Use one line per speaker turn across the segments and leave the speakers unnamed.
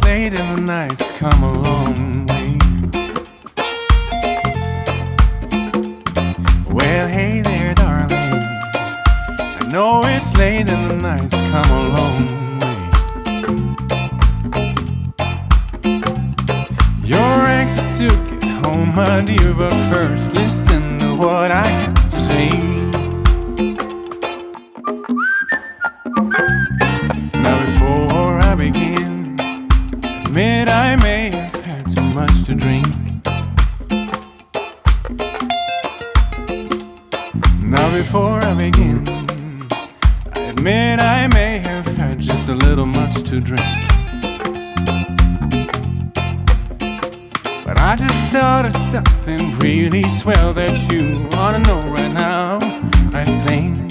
late and the night's come a long way. Well, hey there, darling, I know it's late and the night's come a long way. Your exes took it home, my dear, but first listen to what I have to say. Now before I begin, admit I may have had too much to drink. Now before I begin, I admit I may have had just a little much to drink. But I just thought of something really swell that you ought to know right now, I think.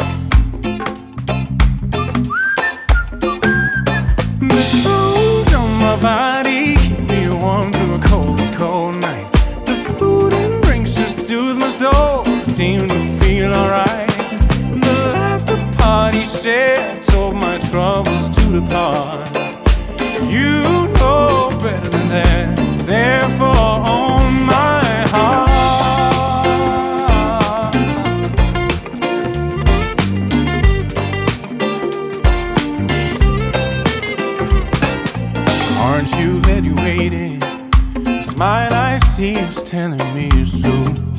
The clothes on my body keep me warm through a cold, cold night. The food and drinks just soothe my soul, seem to feel alright. The laughs, the party shared, told my troubles to depart. You know better than that, therefore on my heart. Aren't you glad you waited? The smile I see is telling me so.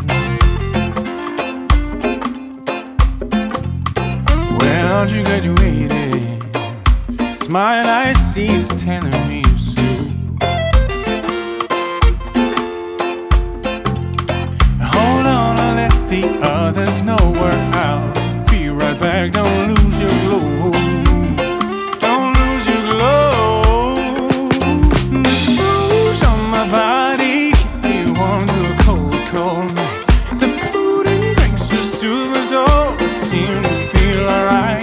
Aren't you glad you waited? The smile I see is telling me so. Hold on, I'll let the others know we're out. Be right back, don't lose your glow. Don't lose your glow. The clothes on my body keep me warm through a cold, cold night. The food and drinks just soothe my soul, seem to feel alright.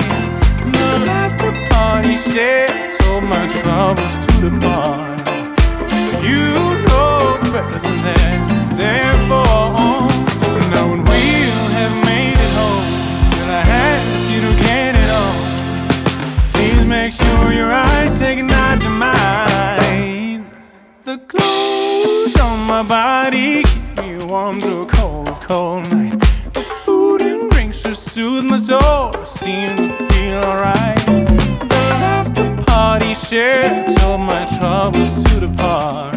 Told my troubles to depart. You know better than that, therefore now when we'll have made it home, will I ask you to get it on? Please make sure your eyes say goodnight to mine. The clothes on my body keep me warm through a cold, cold night. The food and drinks just soothe my soul, seem to feel alright. Party shared, told my troubles to depart.